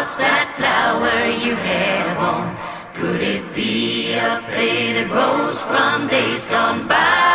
walks that flower you have on? Could it be a faded rose from days gone by?